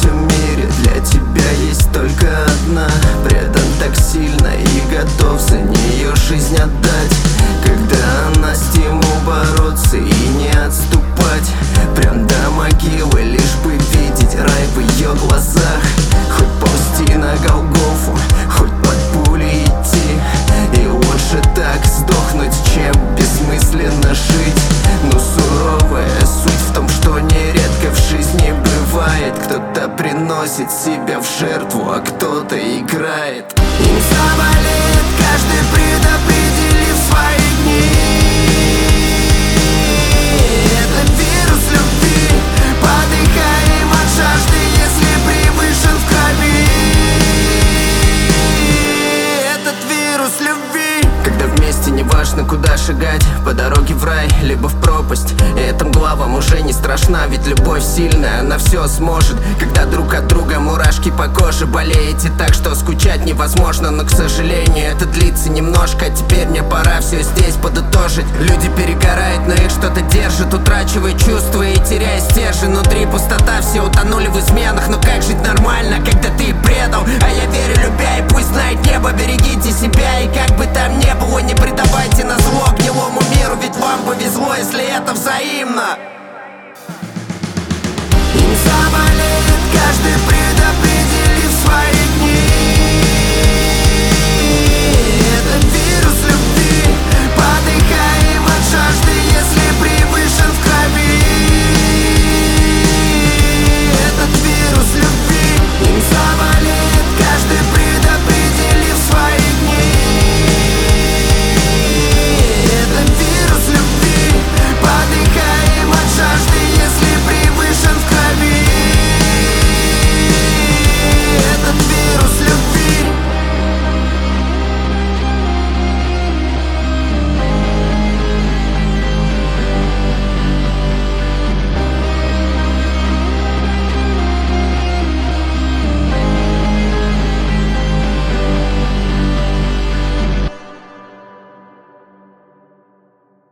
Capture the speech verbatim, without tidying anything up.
всем мире для тебя есть только одна. Предан так сильно и готов за нее жизнь отдать. Когда она стимул бороться и не отступать прям до могилы, лишь бы видеть рай в ее глазах. Хоть ползти на Голгофу, хоть под пули идти, и лучше так сдохнуть, чем бессмысленно жить. Но суровая суть в том, что нередко в жизни бывает: кто-то приносит себя в жертву, а кто-то играет. Им заболеет каждый, предопределив свои дни. Это вирус любви, подыхаем от жажды, если превышен в крови этот вирус любви. Когда вместе неважно куда шагать, по дороге в рай, либо в пропасть, и эта мгла вам уже не страшна, ведь любовь сильная, она все сможет. Когда друг от друга мурашки по коже, болеете так, что скучать невозможно. Но, к сожалению, это длится немножко, а теперь мне пора все здесь подытожить. Люди перегорают, но их что-то держит, утрачивая чувства и теряя стержень. Внутри пустота, все утонули в изменах. Но как жить нормально, когда ты предал? А я верю, любя, и пусть знает небо, берегите себя. И как бы там ни было, не предавайте на зло гнилому миру, ведь вам повезло, если это взаимно.